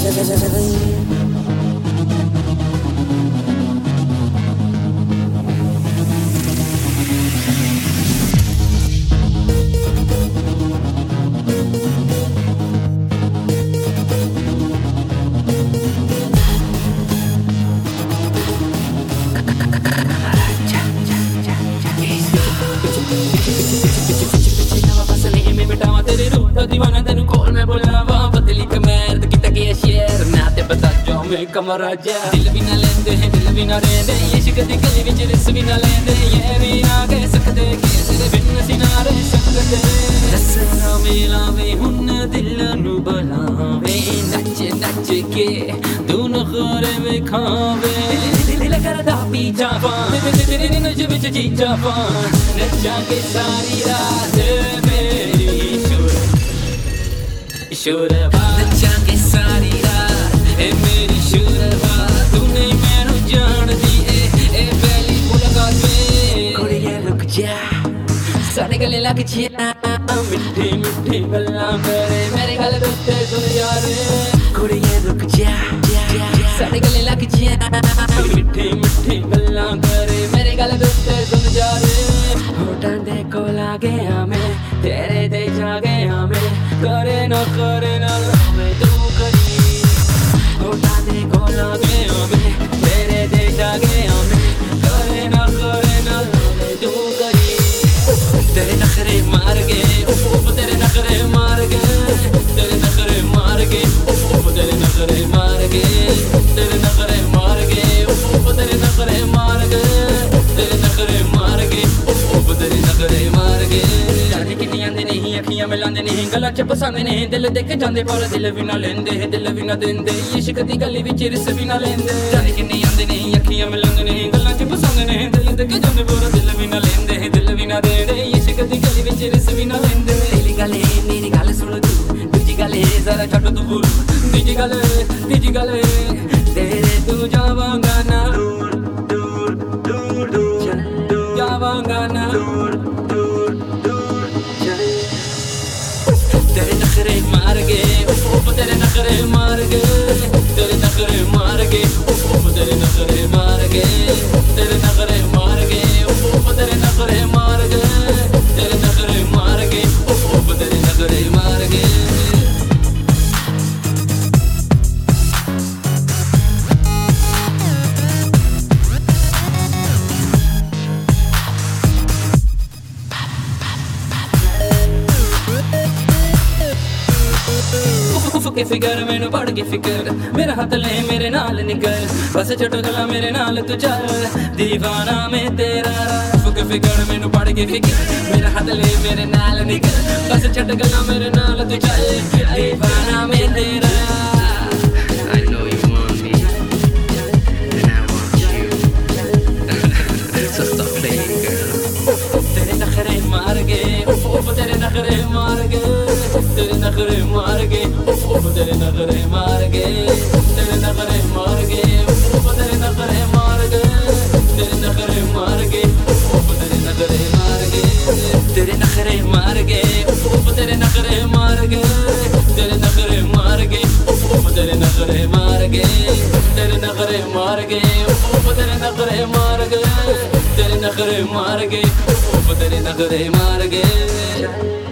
दीवाना तेनू खोल मैं बुलावा पतली कमर की तके शेर ना ते बता जो मैं कमर राजा दिल भी ना लेंदे हैं दिल भी ना रहंदे इश्क दी गली विच रिस भी ना लेंदे ये भी ना कह सकदे कि तेरे बिन सिनारे सकदे रसना मिलावे हुन दिल नू बनावे नच नच के दोनों खोरे में खावे दिल करदा पी जावा तेरी नच विच जी जावा नचा के सारी रात नचा के सारी रात ए मेरी शुरवा तूने मैनू जान दी ए पहली मुलाकात में कुड़िए रुक जा सारे गले लग जा मिठी मिठी गल्लां करे मेरे गल दे उत्ते सुन यार कुड़िए रुक जा सारे गले लग जा मिठी मिठी गल्लां करे मेरे गल दे उत्ते सुन यार होठां दे कोल आ गया मैं तेरे ते जा गया मैं करे ना मैं तू करी होठा दे कोल आ गया मैं तेरे ते जा गया मैं करे ना मैं तू करी तेरे नखरे मार गए उफ तेरे नखरे मार गए तेरे नखरे मार गए उफ तेरे नखरे मार गए तेरे नखरे मार गए उफ तेरे नखरे मार गए तेरे नखरे मार गए उफ तेरे नखरे मार गए नहीं अखियां मिलांदे नहीं गल्लां च पसंद नहीं दिल देख जांदे पर दिल भी ना लेंदे दिल भी ना देंदे इश्क दी गली विच रिस भी ना लेंदे जाने कि नहीं आंदे नहीं अखियां मिलांदे नहीं गल्लां च पसंद नहीं दिल देख जांदे पर दिल भी ना लेंदे दिल भी ना देंदे इश्क दी गली विच रिस भी ना लेंदे पहली गल मेरी गल सुन तू दूजी गल जरा छड्ड तू गुरु तीजी गल तेरे तू जावांगा ना दूर दूर जावांगा ना तेरे नखरे मार गए उफ तेरे नखरे मार गए तेरे नखरे मार गए उफ तेरे नखरे मार गए तेरे नखरे मार गए उफ तेरे नखरे मार गए तेरे नखरे मार गए उफ तेरे नखरे मार गए के फिकर मैनू पड़ के फिकर मेरा हाथ ले मेरे नाल निकल बस छोटो गला मेरे नाल तू चल दीवाना में तेरा के फिकर मैनू पड़ के फिकर मेरा हाथ ले मेरे नाल निकल बस छोटो गला मेरे नाल तू चल दीवाना में तेरा I know you want me and I want you so stop playing girl तेरे नखरे मार गए उफ तेरे नखरे मार गए तेरे नखरे मार गए उफ तेरे नखरे मार गए तेरे नखरे मार गए उफ तेरे नखरे मार गए तेरे नखरे मार गए उफ तेरे नखरे मार गए तेरे नखरे मार गए उफ तेरे नखरे मार गए तेरे नखरे मार गए उफ तेरे नखरे मार गए तेरे नखरे मार गए उफ तेरे नखरे मार गए तेरे नखरे मार गए उफ तेरे नखरे मार गए